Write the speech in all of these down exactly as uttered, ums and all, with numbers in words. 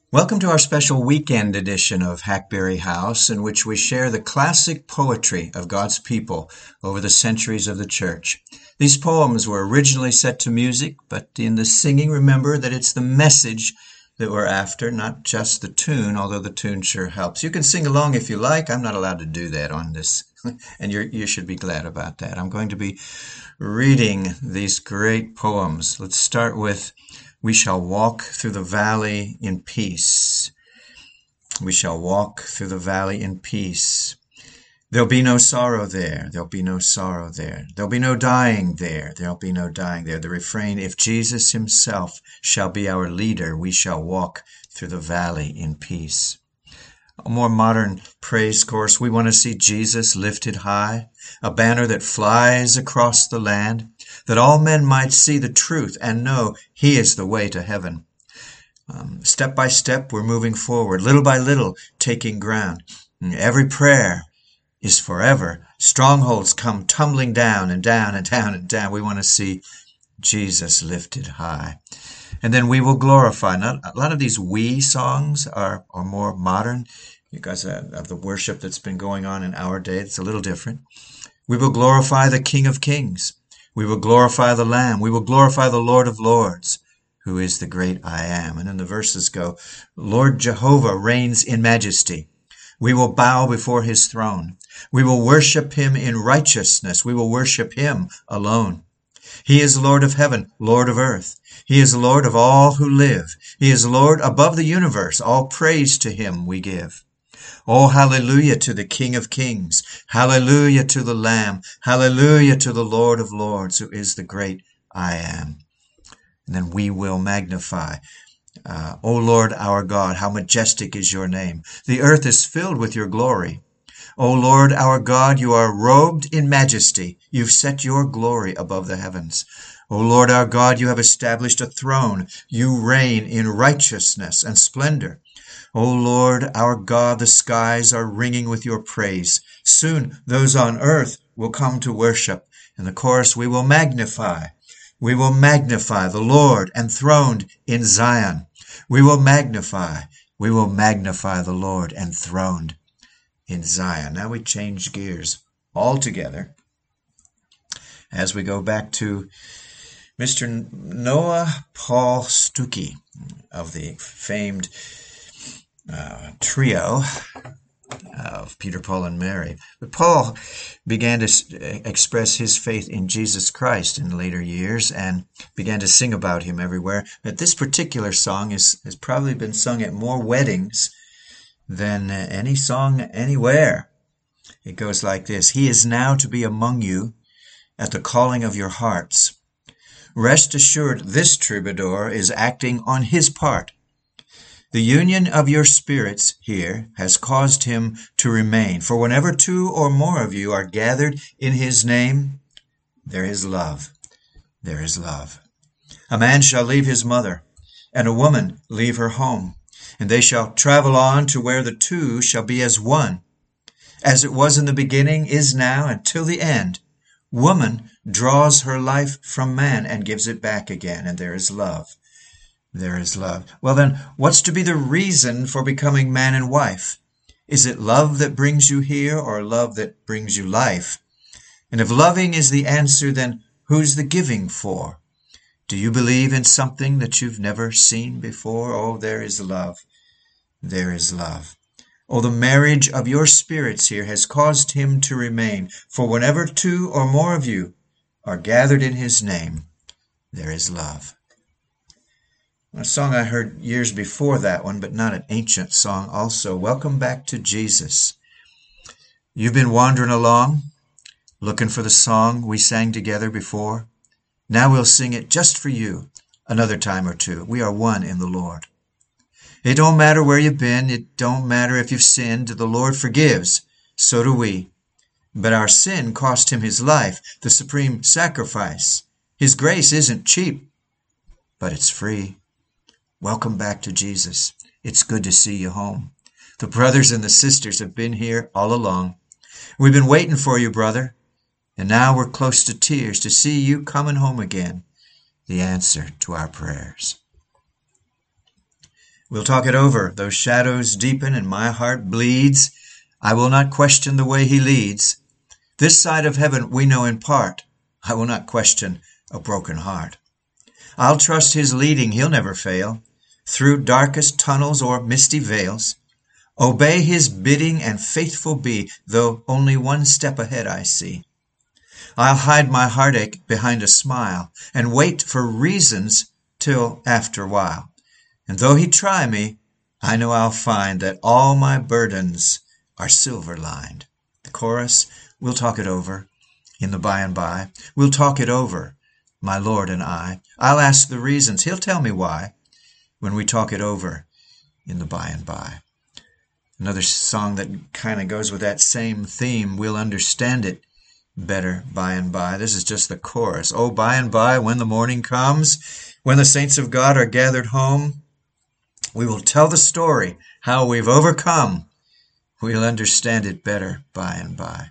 Welcome to our special weekend edition of Hackberry House, in which we share the classic poetry of God's people over the centuries of the church. These poems were originally set to music, but in the singing, remember that it's the message that we're after, not just the tune, although the tune sure helps. You can sing along if you like. I'm not allowed to do that on this, and you're, you should be glad about that. I'm going to be reading these great poems. Let's start with We shall walk through the valley in peace. We shall walk through the valley in peace. There'll be no sorrow there. There'll be no sorrow there. There'll be no dying there. There'll be no dying there. The refrain, if Jesus himself shall be our leader, we shall walk through the valley in peace. A more modern praise course, we want to see Jesus lifted high, a banner that flies across the land, that all men might see the truth and know he is the way to heaven. Um, step by step, we're moving forward, little by little, taking ground. Every prayer is forever. Strongholds come tumbling down and down and down and down. We want to see Jesus lifted high. And then we will glorify. Not, a lot of these we songs are, are more modern because of the worship that's been going on in our day. It's a little different. We will glorify the King of Kings. We will glorify the Lamb. We will glorify the Lord of Lords, who is the great I am. And then the verses go, Lord Jehovah reigns in majesty. We will bow before his throne. We will worship him in righteousness. We will worship him alone. He is Lord of heaven, Lord of earth. He is Lord of all who live. He is Lord above the universe. All praise to him we give. Oh, hallelujah to the King of Kings. Hallelujah to the Lamb. Hallelujah to the Lord of Lords, who is the great I am. And then we will magnify. Uh, O Lord our God, how majestic is your name. The earth is filled with your glory. O Lord our God, you are robed in majesty. You've set your glory above the heavens. O Lord our God, you have established a throne. You reign in righteousness and splendor. O Lord our God, the skies are ringing with your praise. Soon those on earth will come to worship. In the chorus, we will magnify. We will magnify the Lord enthroned in Zion. We will magnify. We will magnify the Lord enthroned in Zion. Now we change gears altogether as we go back to Mister Noah Paul Stookey of the famed uh, trio of Peter, Paul, and Mary. But Paul began to express his faith in Jesus Christ in later years and began to sing about him everywhere. But this particular song is, has probably been sung at more weddings than any song anywhere. It goes like this. He is now to be among you at the calling of your hearts. Rest assured, this troubadour is acting on his part. The union of your spirits here has caused him to remain. For whenever two or more of you are gathered in his name, there is love. There is love. A man shall leave his mother, and a woman leave her home, and they shall travel on to where the two shall be as one. As it was in the beginning, is now, and till the end, woman draws her life from man and gives it back again, and there is love. There is love. Well then, what's to be the reason for becoming man and wife? Is it love that brings you here, or love that brings you life? And if loving is the answer, then who's the giving for? Do you believe in something that you've never seen before? Oh, there is love. There is love. Oh, the marriage of your spirits here has caused him to remain. For whenever two or more of you are gathered in his name, there is love. A song I heard years before that one, but not an ancient song also. Welcome back to Jesus. You've been wandering along, looking for the song we sang together before. Now we'll sing it just for you another time or two. We are one in the Lord. It don't matter where you've been. It don't matter if you've sinned. The Lord forgives. So do we. But our sin cost him his life, the supreme sacrifice. His grace isn't cheap, but it's free. Welcome back to Jesus. It's good to see you home. The brothers and the sisters have been here all along. We've been waiting for you, brother. And now we're close to tears to see you coming home again. The answer to our prayers. We'll talk it over. Those shadows deepen and my heart bleeds. I will not question the way he leads. This side of heaven we know in part. I will not question a broken heart. I'll trust his leading, he'll never fail. Through darkest tunnels or misty veils. Obey his bidding and faithful be, though only one step ahead I see. I'll hide my heartache behind a smile and wait for reasons till after a while. And though he try me, I know I'll find that all my burdens are silver lined. The chorus, we'll talk it over in the by and by. We'll talk it over, my Lord and I. I'll ask the reasons, he'll tell me why, when we talk it over in the by and by. Another song that kind of goes with that same theme, we'll understand it better by and by. This is just the chorus. Oh, by and by, when the morning comes, when the saints of God are gathered home, we will tell the story, how we've overcome. We'll understand it better by and by.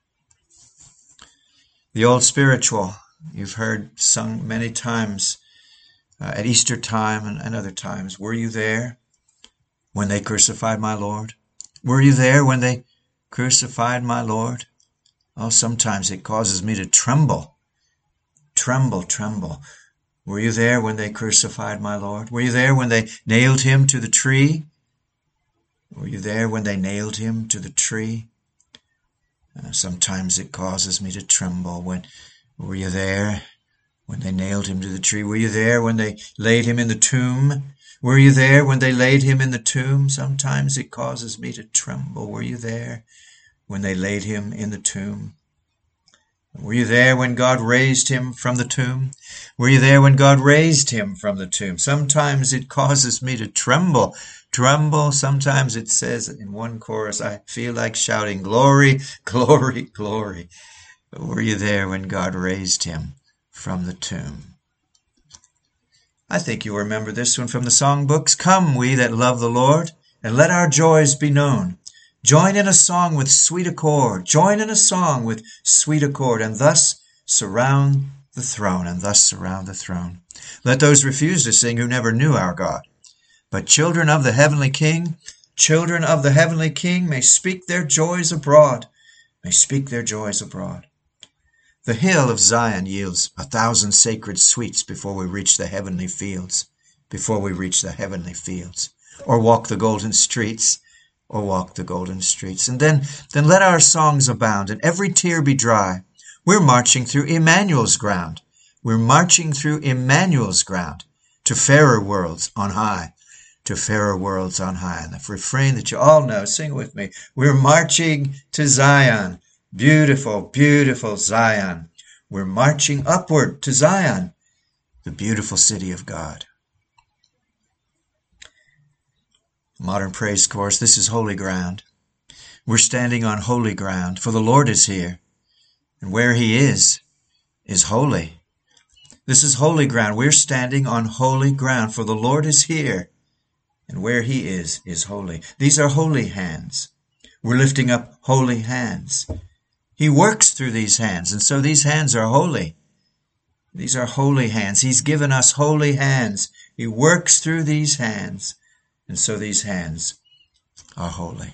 The old spiritual, you've heard sung many times uh, at Easter time and, and other times. Were you there when they crucified my Lord? Were you there when they crucified my Lord? Oh, sometimes it causes me to tremble, tremble, tremble. Were you there when they crucified my Lord? Were you there when they nailed him to the tree? Were you there when they nailed him to the tree? Uh, sometimes it causes me to tremble. When were you there when they nailed him to the tree? Were you there when they laid him in the tomb? Were you there when they laid him in the tomb? Sometimes it causes me to tremble. Were you there when they laid him in the tomb? Were you there when God raised him from the tomb? Were you there when God raised him from the tomb? Sometimes it causes me to tremble. Tremble. Sometimes it says in one chorus, I feel like shouting, glory, glory, glory. Were you there when God raised him from the tomb? I think you remember this one from the songbooks. Come, we that love the Lord, and let our joys be known. Join in a song with sweet accord. Join in a song with sweet accord, and thus surround the throne, and thus surround the throne. Let those refuse to sing who never knew our God. But children of the heavenly King, children of the heavenly King may speak their joys abroad, may speak their joys abroad. The hill of Zion yields a thousand sacred sweets before we reach the heavenly fields, before we reach the heavenly fields, or walk the golden streets, or walk the golden streets. And then, then let our songs abound and every tear be dry. We're marching through Emmanuel's ground. We're marching through Emmanuel's ground to fairer worlds on high, to fairer worlds on high. And the refrain that you all know, sing with me. We're marching to Zion, beautiful, beautiful Zion. We're marching upward to Zion, the beautiful city of God. Modern praise chorus, this is holy ground. We're standing on holy ground, for the Lord is here, and where he is, is holy. This is holy ground. We're standing on holy ground, for the Lord is here, and where he is, is holy. These are holy hands. We're lifting up holy hands. He works through these hands, and so these hands are holy. These are holy hands. He's given us holy hands. He works through these hands. And so these hands are holy.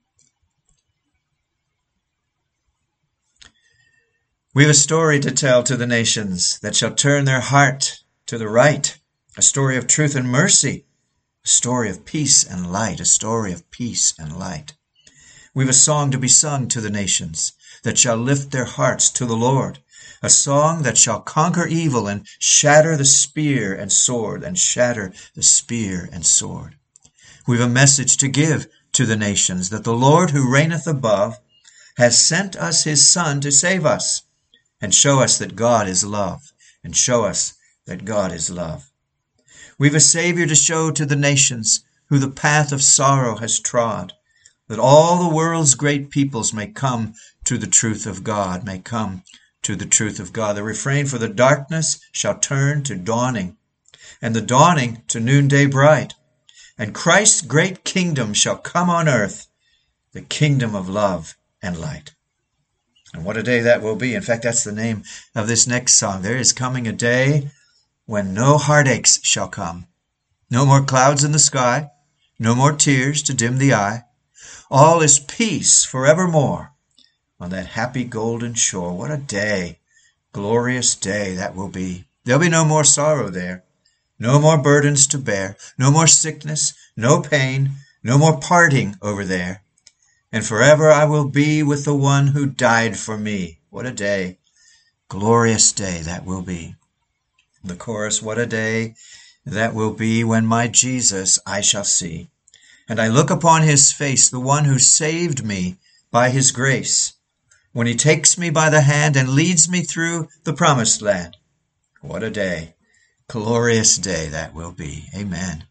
We have a story to tell to the nations that shall turn their heart to the right. A story of truth and mercy. A story of peace and light. A story of peace and light. We have a song to be sung to the nations that shall lift their hearts to the Lord. A song that shall conquer evil and shatter the spear and sword and shatter the spear and sword. We have a message to give to the nations that the Lord who reigneth above has sent us his Son to save us and show us that God is love and show us that God is love. We have a Savior to show to the nations who the path of sorrow has trod, that all the world's great peoples may come to the truth of God, may come to the truth of God. The refrain, for the darkness shall turn to dawning, and the dawning to noonday bright. And Christ's great kingdom shall come on earth, the kingdom of love and light. And what a day that will be. In fact, that's the name of this next song. There is coming a day when no heartaches shall come, No more clouds in the sky, no more tears to dim the eye. All is peace forevermore on that happy golden shore. What a day, glorious day that will be. There'll be no more sorrow there, no more burdens to bear, no more sickness, no pain, no more parting over there. And forever I will be with the one who died for me. What a day, glorious day that will be. The chorus, what a day that will be when my Jesus I shall see. And I look upon his face, the one who saved me by his grace, when he takes me by the hand and leads me through the promised land. What a day, glorious day that will be. Amen.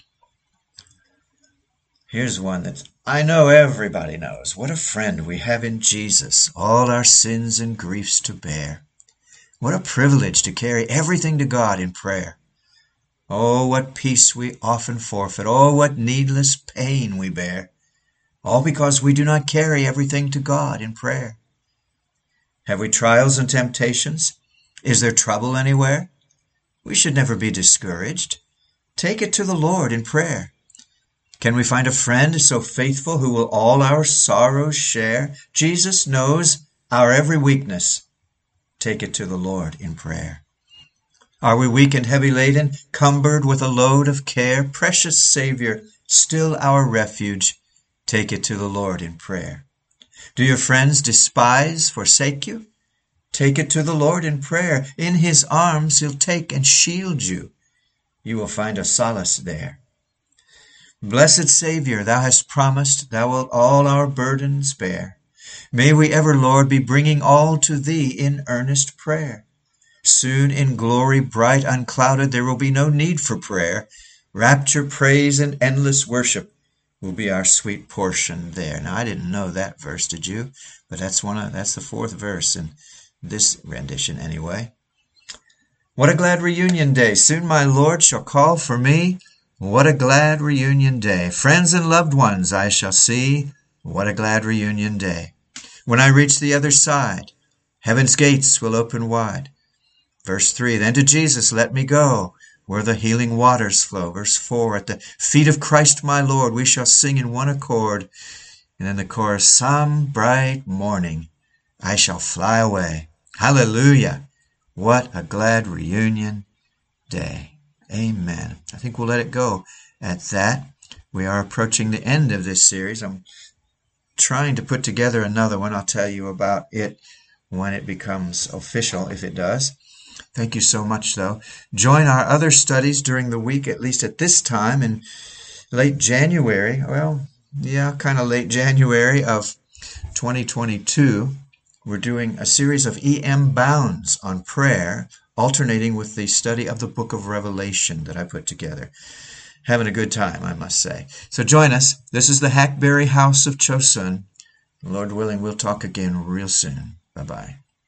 Here's one that I know everybody knows. What a friend we have in Jesus, all our sins and griefs to bear. What a privilege to carry everything to God in prayer. Oh, what peace we often forfeit. Oh, what needless pain we bear. All because we do not carry everything to God in prayer. Have we trials and temptations? Is there trouble anywhere? We should never be discouraged. Take it to the Lord in prayer. Can we find a friend so faithful who will all our sorrows share? Jesus knows our every weakness. Take it to the Lord in prayer. Are we weak and heavy laden, cumbered with a load of care? Precious Savior, still our refuge, take it to the Lord in prayer. Do your friends despise, forsake you? Take it to the Lord in prayer. In his arms he'll take and shield you. You will find a solace there. Blessed Savior, thou hast promised thou wilt all our burdens bear. May we ever, Lord, be bringing all to thee in earnest prayer. Soon in glory bright unclouded there will be no need for prayer. Rapture, praise, and endless worship will be our sweet portion there. Now, I didn't know that verse, did you? But that's one of, that's the fourth verse in this rendition anyway. What a glad reunion day. Soon my Lord shall call for me. What a glad reunion day. Friends and loved ones I shall see. What a glad reunion day. When I reach the other side, heaven's gates will open wide. Verse three, then to Jesus let me go, where the healing waters flow. Verse four, at the feet of Christ my Lord, we shall sing in one accord. And then the chorus, some bright morning, I shall fly away. Hallelujah. What a glad reunion day. Amen. I think we'll let it go at that. We are approaching the end of this series. I'm trying to put together another one. I'll tell you about it when it becomes official, if it does. Thank you so much, though. Join our other studies during the week, at least at this time in late January. Well, yeah, kind of late January of twenty twenty-two. We're doing a series of E M Bounds on prayer, alternating with the study of the book of Revelation that I put together. Having a good time, I must say. So join us. This is the Hackberry House of Chosun. Lord willing, we'll talk again real soon. Bye-bye.